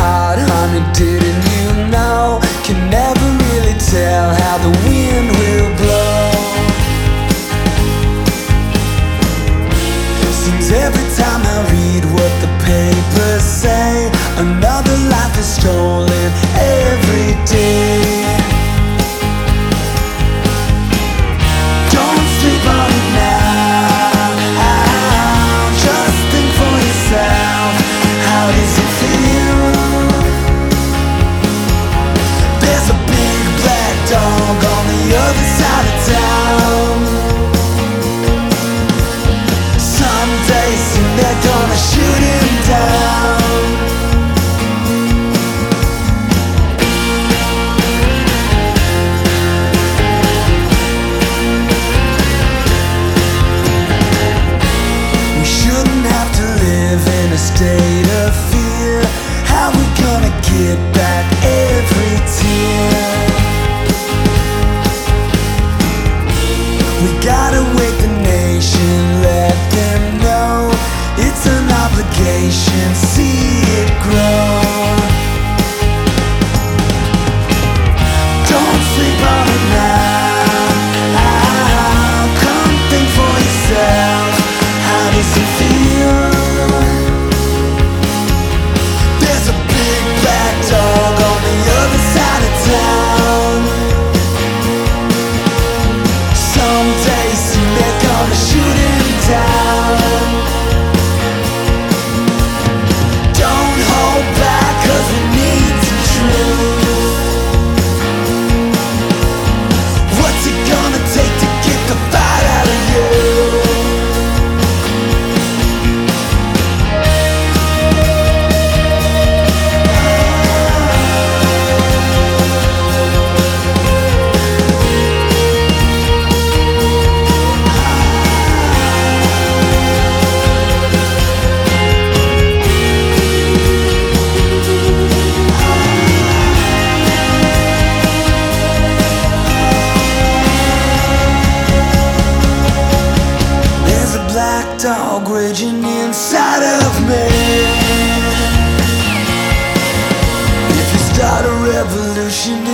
heart, honey, didn't you know? Can never really tell how the wind will blow. Seems every time I read what the papers say, another life is stolen every day. Don't sleep on it now, just think for yourself. How does it feel? There's a big black dog on the other side of town. Someday soon they're gonna shoot him down. We shouldn't have to live in a state of fear. How we gonna get back every tear? We gotta wake the nation, let them know it's an obligation, see it grow. Don't sleep on it now, come think for yourself. How does it feel? There's a big black dog on the other side of town. Someday soon they're gonna shoot him down. Don't hold back, 'cause we need some truth. What's it gonna take to get the fight out of you? Dog raging inside of me. If you start a revolution